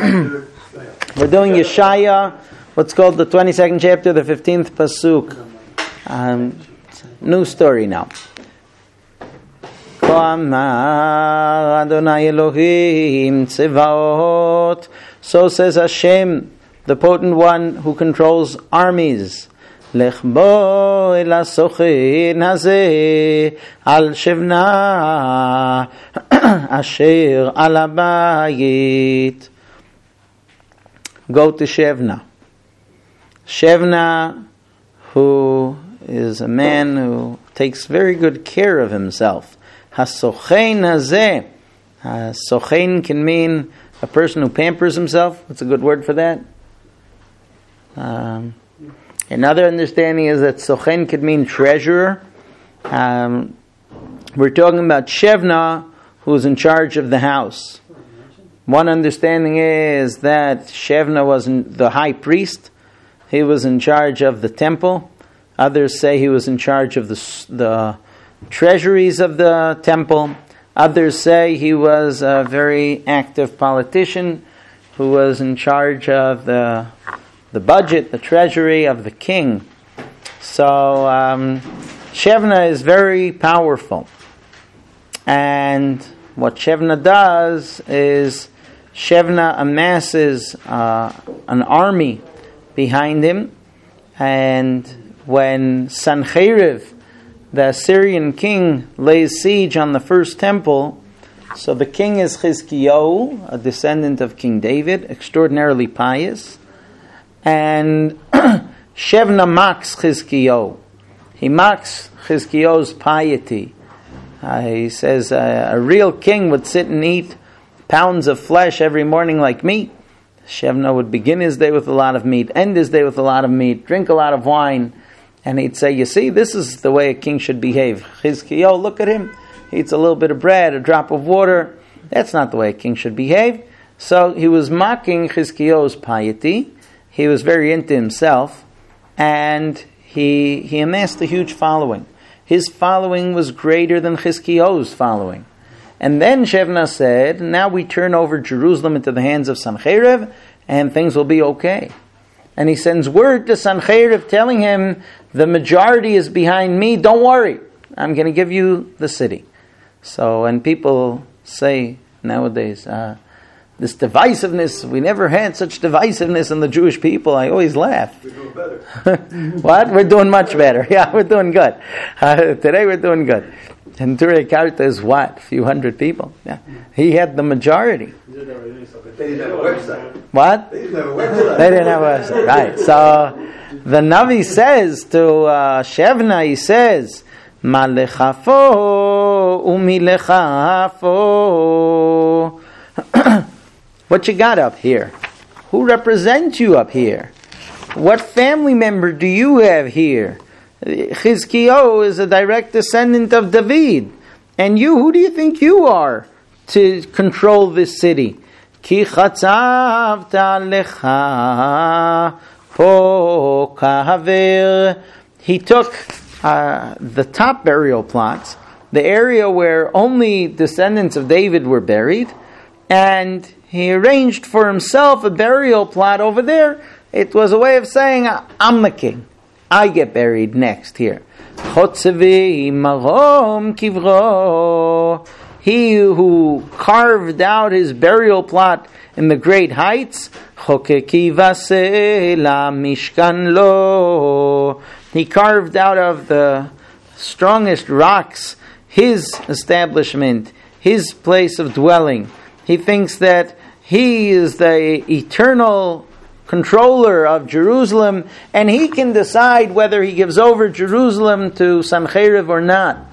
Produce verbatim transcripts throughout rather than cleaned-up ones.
We're doing Yeshaya, what's called the twenty-second chapter, the fifteenth pasuk. Um, new story now. Adonai Elohim Tzevaot. So says Hashem, the potent one who controls armies. Lech bo el hasochin hazeh al shevna asher al habayit. Go to Shevna. Shevna, who is a man who takes very good care of himself. Hasochein hazeh. Sochein can mean a person who pampers himself. What's a good word for that? Um, another understanding is that Sochein could mean treasurer. Um, we're talking about Shevna, who's in charge of the house. One understanding is that Shevna was the high priest. He was in charge of the temple. Others say he was in charge of the, the treasuries of the temple. Others say he was a very active politician who was in charge of the the budget, the treasury of the king. So um, Shevna is very powerful. And what Shevna does is Shevna amasses uh, an army behind him. And when Sancheriv, the Assyrian king, lays siege on the first temple, so the king is Chizkiyahu, a descendant of King David, extraordinarily pious, and Shevna mocks Chizkiyahu. He mocks Chizkiyahu's piety. Uh, he says uh, a real king would sit and eat pounds of flesh every morning like me. Shevna would begin his day with a lot of meat, end his day with a lot of meat, drink a lot of wine. And he'd say, you see, this is the way a king should behave. Chizkiyahu, look at him. He eats a little bit of bread, a drop of water. That's not the way a king should behave. So he was mocking Chizkiyahu's piety. He was very into himself. And he he amassed a huge following. His following was greater than Chizkiyahu's following. And then Shevna said, now we turn over Jerusalem into the hands of Sancheriv, and things will be okay. And he sends word to Sancheriv telling him, the majority is behind me, don't worry, I'm going to give you the city. So when people say nowadays, uh, this divisiveness, we never had such divisiveness in the Jewish people, I always laugh. We're doing better. What? We're doing much better. Yeah, we're doing good. Uh, today we're doing good. And Turei Karta is what? A few hundred people. Yeah. He had the majority. They didn't have a website. What? They didn't have a website. They didn't have a website. Right. So the Navi says to uh, Shevna, he says, Malechafo umilechafo. What you got up here? Who represents you up here? What family member do you have here? Chizkiyahu is a direct descendant of David. And you, who do you think you are to control this city? Ki chatzavta lecha po kahaver. He took uh, the top burial plots, the area where only descendants of David were buried, and he arranged for himself a burial plot over there. It was a way of saying, I'm the king. I get buried next here. Chotzevi marom kivro. He who carved out his burial plot in the great heights. Chokeki vase la mishkan lo. He carved out of the strongest rocks his establishment, his place of dwelling. He thinks that he is the eternal controller of Jerusalem, and he can decide whether he gives over Jerusalem to Sancheriv or not.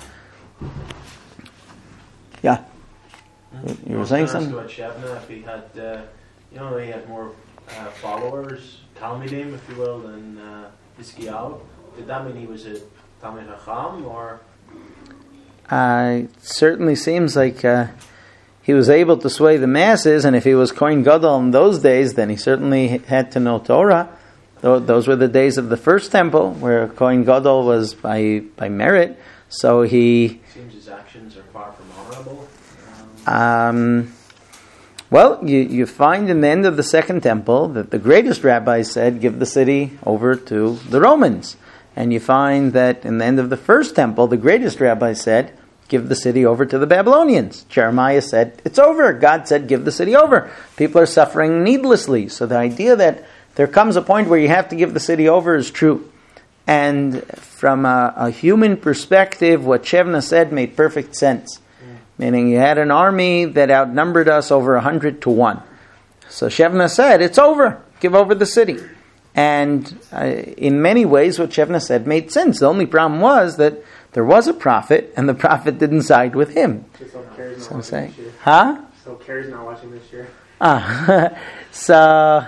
Yeah, you were saying something? About Shevna, if he had, uh, you know, he had more uh, followers, Talmidim, if you will, than uh, Chizkiyahu. Did that mean he was a Talmid Chacham, or? Uh, it certainly seems like uh, he was able to sway the masses, and if he was Kohen Gadol in those days, then he certainly had to know Torah. Those were the days of the first temple, where Kohen Gadol was by by merit. So he seems his actions are far from honorable. Um, Well, you, you find in the end of the Second Temple that the greatest rabbi said, give the city over to the Romans. And you find that in the end of the First Temple, the greatest rabbi said, give the city over to the Babylonians. Jeremiah said, it's over. God said, give the city over. People are suffering needlessly. So the idea that there comes a point where you have to give the city over is true. And from a, a human perspective, what Shevna said made perfect sense. Meaning you had an army that outnumbered us over a hundred to one. So Shevna said, it's over. Give over the city. And uh, in many ways, what Shevna said made sense. The only problem was that there was a prophet, and the prophet didn't side with him. So Carrie's not I'm watching saying, this year. huh? So Carrie's not watching this year. Ah, so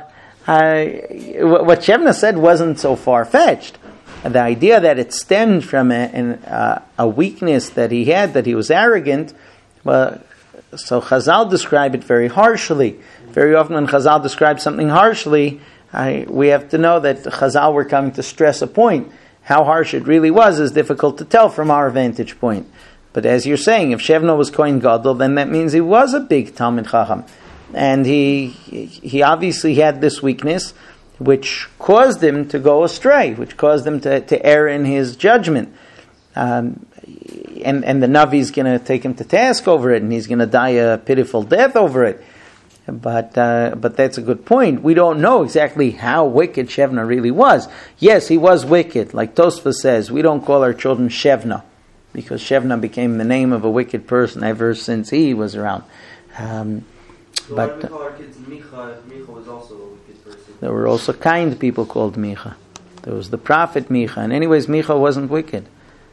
I, what Shevna said wasn't so far-fetched. The idea that it stemmed from a, an, uh, a weakness that he had, that he was arrogant, well, so Chazal describe it very harshly. Very often when Chazal describes something harshly, I, we have to know that Chazal were coming to stress a point. How harsh it really was is difficult to tell from our vantage point. But as you're saying, if Shevna was Kohen Gadol, then that means he was a big Talmid Chacham. And he he obviously had this weakness, which caused him to go astray, which caused him to, to err in his judgment. Um, and, and the Navi's going to take him to task over it, and he's going to die a pitiful death over it. But uh, but that's a good point. We don't know exactly how wicked Shevna really was. Yes, he was wicked. Like Tosfos says, we don't call our children Shevna, because Shevna became the name of a wicked person ever since he was around. Um, So but why do we call our kids Micha if Micha was also a wicked person? there were also kind people called Micha. There was the prophet Micha. And anyways, Micha wasn't wicked.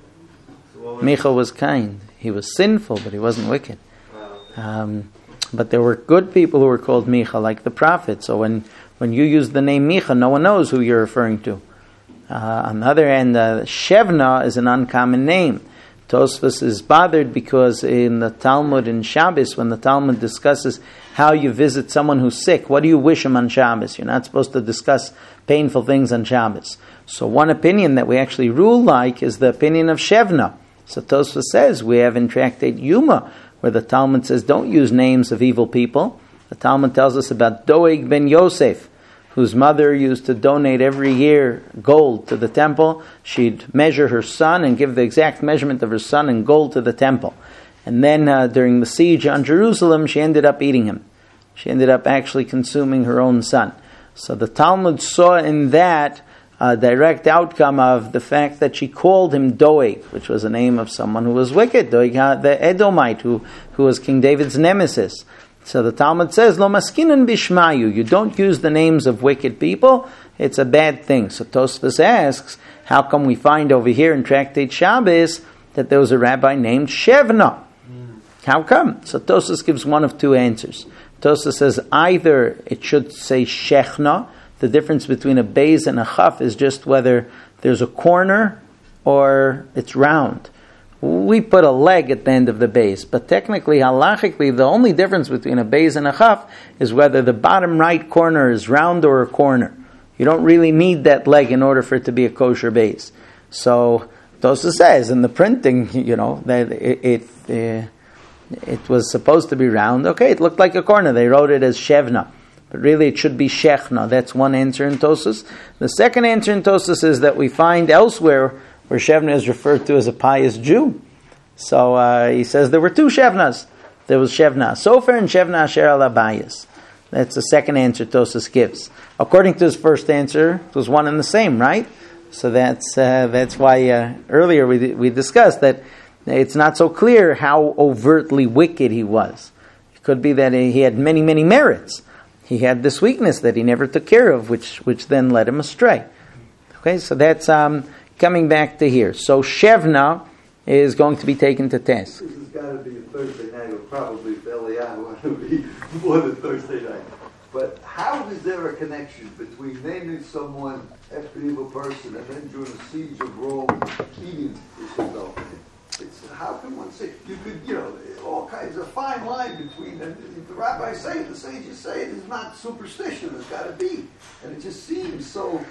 So what was Micha was kind. He was sinful, but he wasn't wicked. Wow. Um, but there were good people who were called Micha, like the prophet. So when, when you use the name Micha, no one knows who you're referring to. Uh, on the other hand, uh, Shevna is an uncommon name. Tosfos is bothered because in the Talmud in Shabbos, when the Talmud discusses how you visit someone who's sick, what do you wish him on Shabbos? You're not supposed to discuss painful things on Shabbos. So one opinion that we actually rule like is the opinion of Shevna. So Tosfos says, we have in Tractate Yuma, where the Talmud says, don't use names of evil people. The Talmud tells us about Doeg ben Yosef, whose mother used to donate every year gold to the temple. She'd measure her son and give the exact measurement of her son in gold to the temple. And then uh, during the siege on Jerusalem, she ended up eating him. She ended up actually consuming her own son. So the Talmud saw in that a direct outcome of the fact that she called him Doeg, which was a name of someone who was wicked, Doeg the Edomite, who, who was King David's nemesis. So the Talmud says, Lo maskinan bishmayu, you don't use the names of wicked people, it's a bad thing. So Tosfos asks, how come we find over here in Tractate Shabbos that there was a rabbi named Shevna? Mm. How come? So Tosfos gives one of two answers. Tosfos says either it should say Shechna, the difference between a beis and a chaf is just whether there's a corner or it's round. We put a leg at the end of the beis, but technically, halachically, the only difference between a beis and a chaf is whether the bottom right corner is round or a corner. You don't really need that leg in order for it to be a kosher beis. So Tosfos says in the printing, you know, that it it, uh, it was supposed to be round. Okay, it looked like a corner. They wrote it as Shevna, but really it should be Shechna. That's one answer in Tosfos. The second answer in Tosfos is that we find elsewhere where Shevna is referred to as a pious Jew. So uh, he says there were two Shevnas. There was Shevna Sofer and Shevna Asher al Abayis. That's the second answer Tosfos gives. According to his first answer, it was one and the same, right? So that's uh, that's why uh, earlier we we discussed that it's not so clear how overtly wicked he was. It could be that he had many, many merits. He had this weakness that he never took care of, which which then led him astray. Okay, so that's um, coming back to here. So Shevna is going to be taken to task. This has got to be a Thursday night, or probably for Eliyahu, it would be more than Thursday night. But how is there a connection between naming someone after an evil person and then during the siege of Rome eating yourself? It's, how can one say, you could, you know, all kinds of fine line between them. The rabbis say, the sages say it is not superstition, it's got to be. And it just seems so,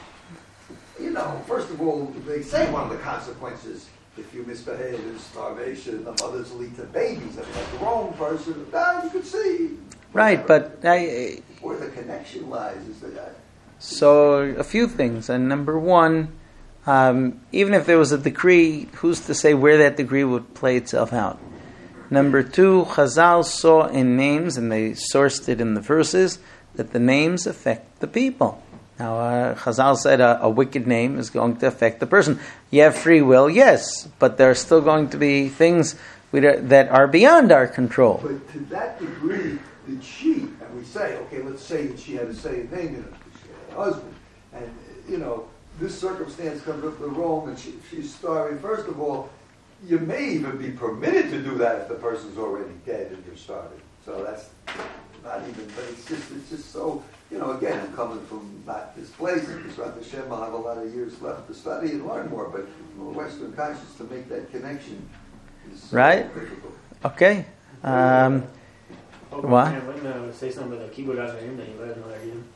you know, first of all, they say one of the consequences, if you misbehave, is starvation, the mothers lead to babies. I mean, like the wrong person, now you could see, Right, but I, where the connection lies is that. I, so a few things. And number one, um, even if there was a decree, who's to say where that decree would play itself out? Number two, Chazal saw in names, and they sourced it in the verses, that the names affect the people. Now, uh, Chazal said a, a wicked name is going to affect the person. You have free will, yes, but there are still going to be things we do, that are beyond our control. But to that degree, did she, and we say, okay, let's say that she had the same name, you know, she had a husband, and, you know, this circumstance comes up with Rome, and she, she's starving. First of all, you may even be permitted to do that if the person's already dead and you're starving. So that's not even, but it's just, it's just so, you know, again, I'm coming from not this place, because Rav Hashem, I'll have a lot of years left to study and learn more, but from a Western conscious to make that connection is so Right. difficult. Okay. Um, Oh, What? man, wouldn't uh, say something about the keyboard guys are in there, but I have no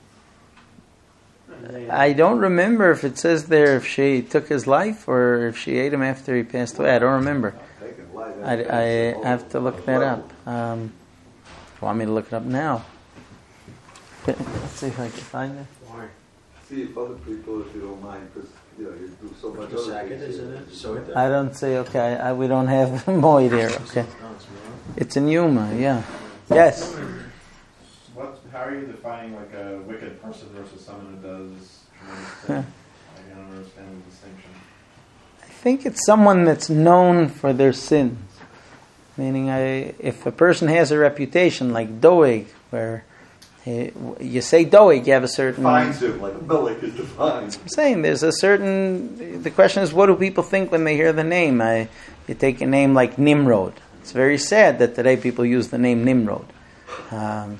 idea. I don't remember if it says there if she took his life or if she ate him after he passed away. I don't remember. Taking life, I, that's I a whole have to look that level. up. Um, you want me to look it up now? Let's see if I can find it. Why? See if other people, if you don't mind, because, you know, you do so much Just other second, things. isn't it? So it I don't say, okay, I, we don't have Moed here. Okay. No, it's wrong. It's in Yuma, yeah. Yes. What? How are you defining like a wicked person versus someone who does tremendous things? I don't understand the distinction. I think it's someone that's known for their sins. Meaning, I, if a person has a reputation like Doeg, where he, you say Doeg, you have a certain... Defines him like a Melech is defined. I'm saying there's a certain... The question is, what do people think when they hear the name? I, you take a name like Nimrod. It's very sad that today people use the name Nimrod. Um,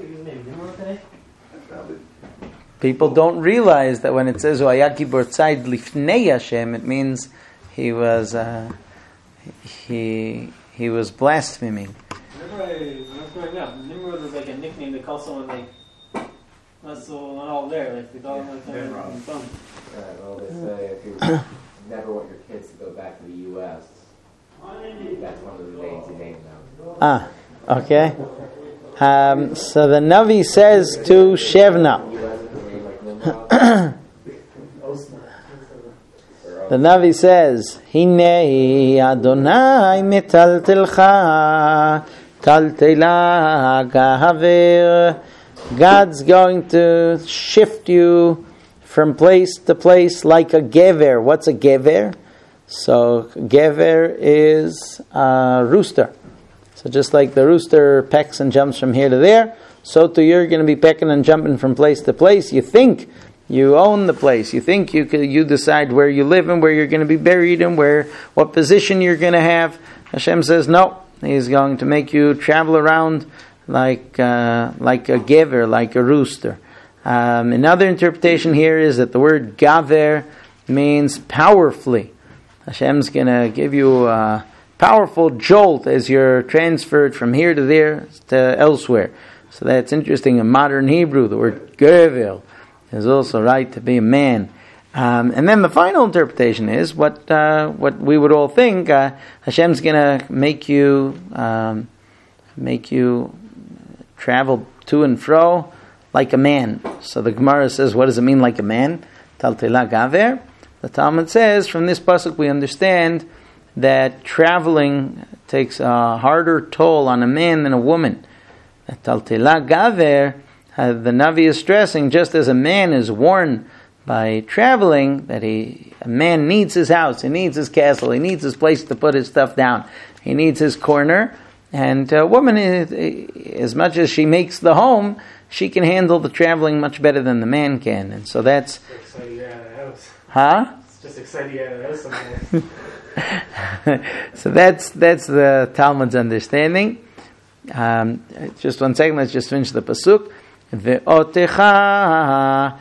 people don't realize that when it says "Vayaki bortzai lifnei Hashem," it means he was uh, he he was blaspheming. Remember, I, when I was growing up, Nimrod was like a nickname to call someone like not so not all there, like they call him like Nimrod. something fun. Right, well, they say if you never want your kids to go back to the U S, that's one of the names you name them. Ah, okay. Um, so the Navi says to Shevna. U S is a name like Nimrod. The Navi says, Hinei Adonai metaltelcha taltela gahaver. God's going to shift you from place to place like a gever. What's a gever? So gever is a rooster. So just like the rooster pecks and jumps from here to there, so too you're going to be pecking and jumping from place to place. You think you own the place. You think you could, you decide where you live and where you're going to be buried and where what position you're going to have. Hashem says no. He's going to make you travel around like uh, like a gever, like a rooster. Um, another interpretation here is that the word gaver means powerfully. Hashem's going to give you a powerful jolt as you're transferred from here to there to elsewhere. So that's interesting. In modern Hebrew, the word gever is also right to be a man. Um, and then the final interpretation is what uh, what we would all think. Uh, Hashem's going to make you um, make you travel to and fro like a man. So the Gemara says, what does it mean like a man? Taltela gaver. The Talmud says, from this pasuk we understand that traveling takes a harder toll on a man than a woman. Taltela gaver, uh, the Navi is stressing, just as a man is worn by traveling, that he a man needs his house, he needs his castle, he needs his place to put his stuff down, he needs his corner. And a woman, is, as much as she makes the home, she can handle the traveling much better than the man can. And so that's... It's exciting to get out of the house. Huh? It's just exciting to get out of the house sometimes. So that's that's the Talmud's understanding. Um, just one second, let's just finish the pasuk. Ve'otecha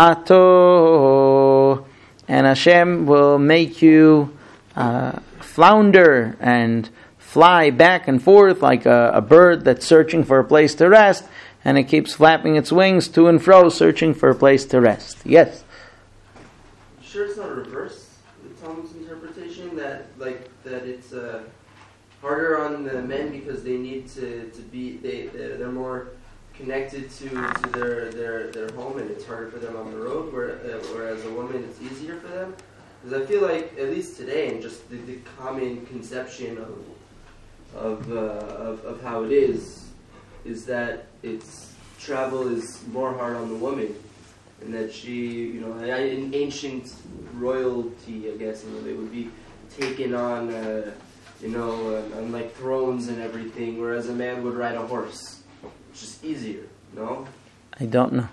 ato, and Hashem will make you uh, flounder and fly back and forth like a, a bird that's searching for a place to rest, and it keeps flapping its wings to and fro, searching for a place to rest. Yes? Sure, it's not a reverse, the Talmud's interpretation, that like that it's uh, harder on the men because they need to, to be, they, they're, they're more connected to, to their, their, their home, and it's harder for them on the road, where, uh, whereas a woman, it's easier for them. Because I feel like, at least today, and just the, the common conception of of, uh, of of how it is, is that it's travel is more hard on the woman, and that she, you know, in ancient royalty, I guess, you know, they would be taken on, uh, you know, on, on like thrones and everything, whereas a man would ride a horse. It's just easier, no? I don't know.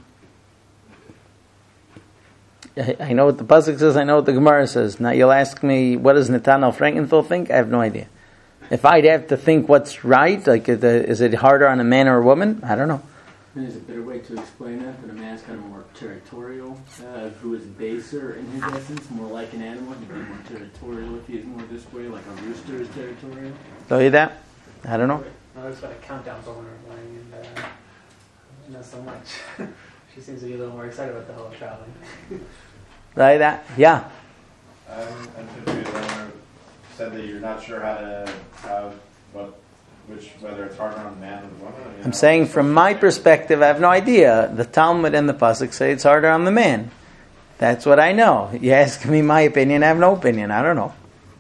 I, I know what the pasuk says. I know what the Gemara says. Now you'll ask me, what does Nathanael Frankenthal think? I have no idea. If I'd have to think what's right, like is it harder on a man or a woman? I don't know. There's a better way to explain that, that a man's kind of more territorial, uh, who is baser in his essence, more like an animal. He'd be more territorial if he is more this way, like a rooster is territorial. Tell you that? I don't know. No, there's about a countdown phone or playing, and uh, not so much. She seems to be a little more excited about the whole traveling. Like that? Yeah. I'm, I'm confused. I said that you're not sure how to how what which whether it's harder on the man or the woman. You know? I'm saying from my perspective, I have no idea. The Talmud and the pasuk say it's harder on the man. That's what I know. You ask me my opinion, I have no opinion. I don't know.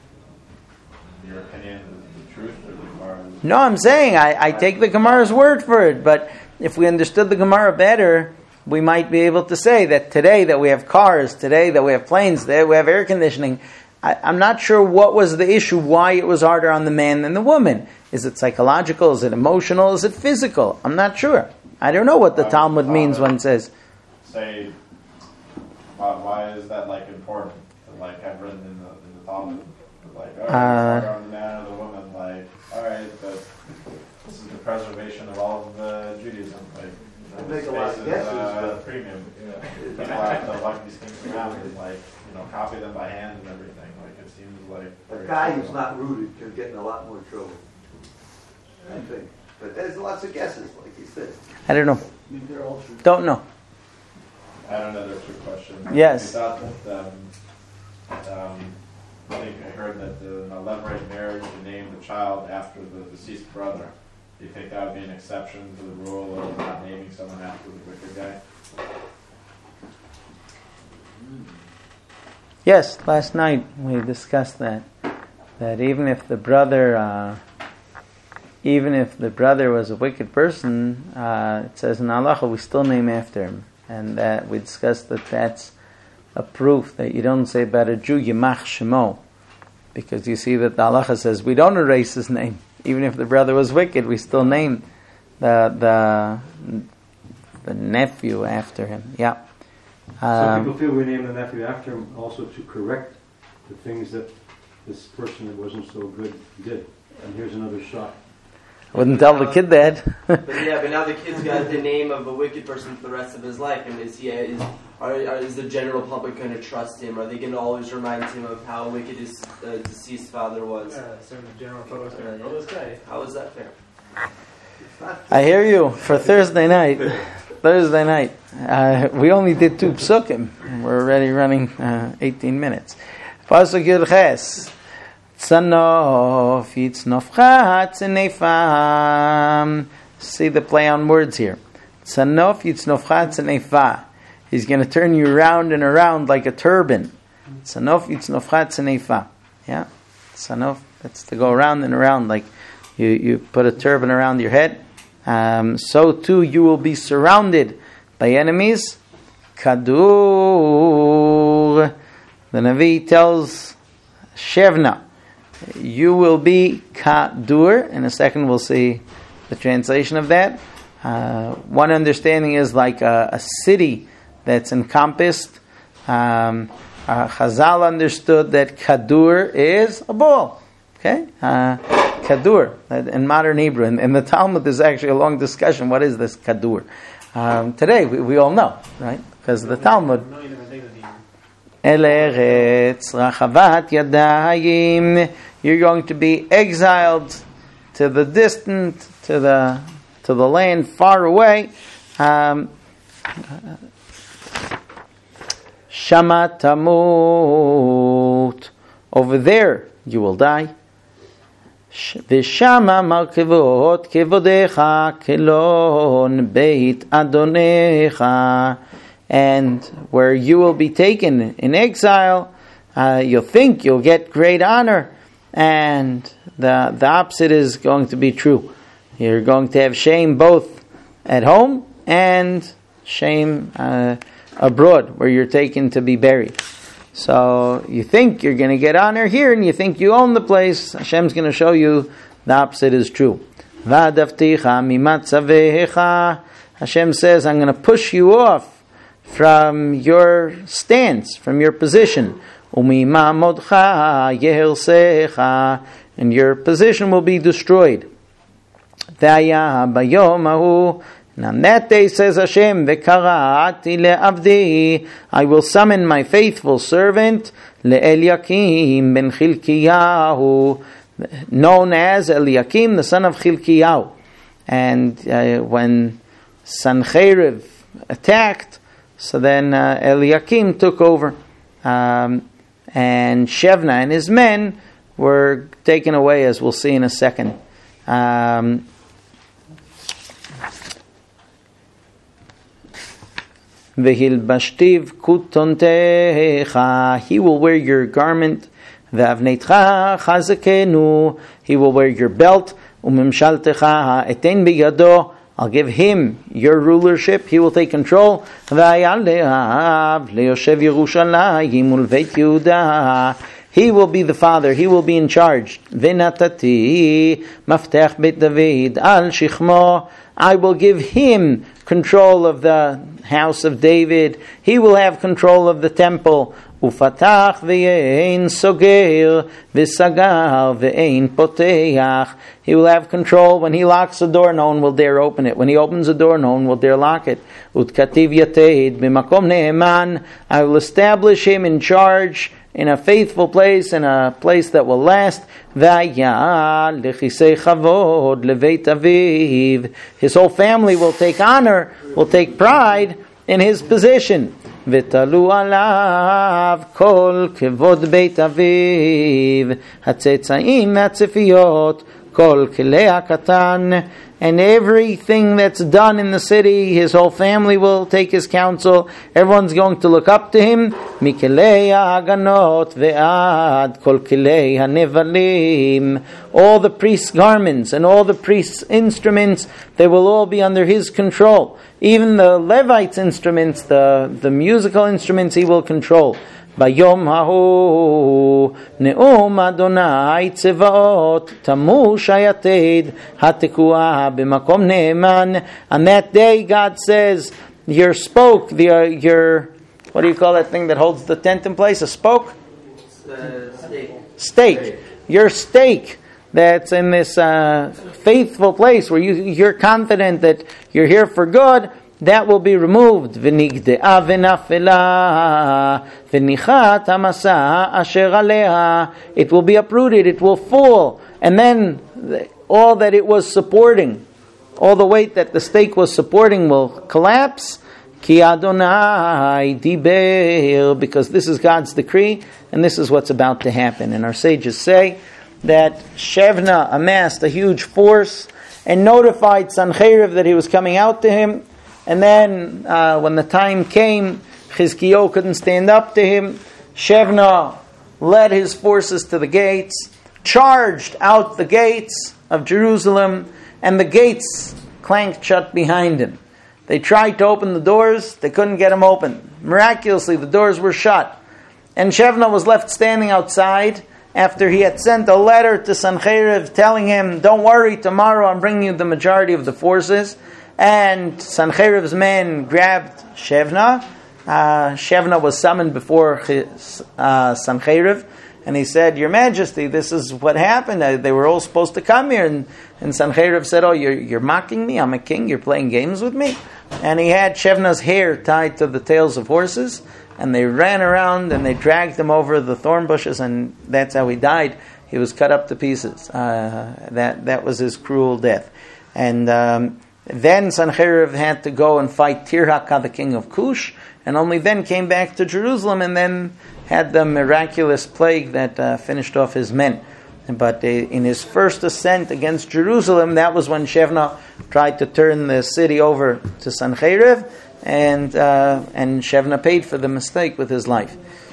Your opinion is the truth or the Gemara? No, I'm saying I, I take the Gemara's word for it. But if we understood the Gemara better, we might be able to say that today that we have cars, today that we have planes, today we have air conditioning. I, I'm not sure what was the issue, why it was harder on the man than the woman. Is it psychological? Is it emotional? Is it physical? I'm not sure. I don't know what the Why Talmud would means Father when it says. Say, why, why is that like important to like have written in the in the Talmud? Like, oh, it's harder on the man or the woman. Like, all right, but this is the preservation of all of the Judaism. Like, I make a lot of guesses, uh, but- premium. People have to lug these things around and like, you know, copy them by hand and everything. Like, it seems like A very guy who's trivial. not rooted can get in a lot more trouble. I think. But there's lots of guesses, like you said. I don't know. Maybe they're all true. Don't know. I have another true question. Yes. You thought that, um, um, I think I heard that the, an eleven-rate marriage, you name the child after the deceased brother. Do you think that would be an exception to the rule of not naming someone after the wicked guy? Yes, last night we discussed that. That even if the brother, uh, even if the brother was a wicked person, uh, it says in halacha we still name after him, and that we discussed that that's a proof that you don't say about a Jew Yimach Shemo, because you see that the halacha says we don't erase his name, even if the brother was wicked, we still name the the the nephew after him. Yeah. Some Um, people feel we name the nephew after him also to correct the things that this person that wasn't so good did. And here's another shot. I wouldn't tell the kid that. But yeah, but now the kid's got the name of a wicked person for the rest of his life, and is he is are, are is the general public going to trust him? Are they going to always remind him of how wicked his uh, deceased father was? Yeah, so the general photos are like, oh, this guy. How is that fair? I hear you for Thursday night. Thursday night. Uh, we only did two psukim. We're already running uh, eighteen minutes. Pasuk Yud Ches. Tzanof yitznofcha tzenefam. See the play on words here. Tzanof yitznofcha tzenefa. He's going to turn you around and around like a turban. Tzanof yitznofcha tzenefa. Yeah? Tzanof, that's to go around and around like you, you put a turban around your head. Um, so too you will be surrounded by enemies. Kadur. The Navi tells Shevna, you will be Kadur. In a second we'll see the translation of that. Uh, one understanding is like a, a city that's encompassed. Um, uh, Chazal understood that Kadur is a ball. Okay? Uh, Kadur, in modern Hebrew. In, in the Talmud, there's actually a long discussion. What is this Kadur? Um, today, we, we all know, right? Because the Talmud. El eretz rachavat yadayim. You're going to be exiled to the distant, to the to the land far away. Um, Shama tamut. Over there, you will die. ושמה מרכבות כבודיך כלון בית אדונך. And where you will be taken in exile, uh, you'll think you'll get great honor, and the the opposite is going to be true. You're going to have shame both at home and shame uh, abroad, where you're taken to be buried. So you think you're going to get honor here, and you think you own the place. Hashem's going to show you the opposite is true. Va'adavticha mimatzavecha. Hashem says, I'm going to push you off from your stance, from your position. Umimamodcha yehelsecha, and your position will be destroyed. V'aya bayom ahu, and on that day, says Hashem, V'kara'ati le'avdi, I will summon my faithful servant, le'Eliakim ben Chilkiyahu, known as Eliakim, the son of Chilkiyahu. And uh, when Sancheriv attacked, so then uh, Eliakim took over. Um, and Shevna and his men were taken away, as we'll see in a second. Um, V'hilbashtiv kutontecha, he will wear your garment. V'avneitcha chazakenu, he will wear your belt. Umimshaltecha eten biyado, I'll give him your rulership. He will take control. He will be the father. He will be in charge. V'natati maftech beit David al shichmo, I will give him control of the house of David. He will have control of the temple. Ufatach v'yein soger v'sagar v'ein poteach. He will have control. When he locks a door, no one will dare open it. When he opens a door, no one will dare lock it. Utkativ yateid b'makom ne'eman. I will establish him in charge, in a faithful place, in a place that will last. V'aya lechisei chavod leveit aviv. His whole family will take honor, will take pride in his position. V'talu alav kol kevod beit aviv hatzetzaim v'hatzefiyot kol kelei hakatan. And everything that's done in the city, his whole family will take his counsel. Everyone's going to look up to him. Mikelei haganot ve'ad kol kelei hanevalim. All the priest's garments and all the priest's instruments, they will all be under his control. Even the Levites' instruments, the, the musical instruments, he will control. Bayom hahu ne'um Adonai tzevaot tamu shayated hatekua b'makom ne'eman. On that day, God says, your spoke, the uh, your what do you call that thing that holds the tent in place? A spoke? Uh, stake. Stake. Your stake that's in this uh, faithful place where you you're confident that you're here for good, that will be removed. V'nigde'a v'nafela v'nichat hamasa asher aleha. It will be uprooted. It will fall, and then all that it was supporting, all the weight that the stake was supporting, will collapse. Ki Adonai diber, because this is God's decree, and this is what's about to happen. And our sages say that Shevna amassed a huge force and notified Sancheriv that he was coming out to him. And then, uh, when the time came, Chizkiyahu couldn't stand up to him. Shevna led his forces to the gates, charged out the gates of Jerusalem, and the gates clanked shut behind him. They tried to open the doors, they couldn't get them open. Miraculously, the doors were shut. And Shevna was left standing outside after he had sent a letter to Sancheriv telling him, don't worry, tomorrow I'm bringing you the majority of the forces. And Sancheriv's men grabbed Shevna. Uh, Shevna was summoned before his, uh, Sancheriv, and he said, Your Majesty, this is what happened. Uh, they were all supposed to come here. And, and Sancheriv said, oh, you're, you're mocking me? I'm a king. You're playing games with me? And he had Shevna's hair tied to the tails of horses, and they ran around and they dragged him over the thorn bushes, and that's how he died. He was cut up to pieces. Uh, that, that was his cruel death. And um, then Sancheriv had to go and fight Tirhakah, the king of Cush, and only then came back to Jerusalem, and then had the miraculous plague that uh, finished off his men. But in his first ascent against Jerusalem, that was when Shevna tried to turn the city over to Sancheriv, and uh, and Shevna paid for the mistake with his life.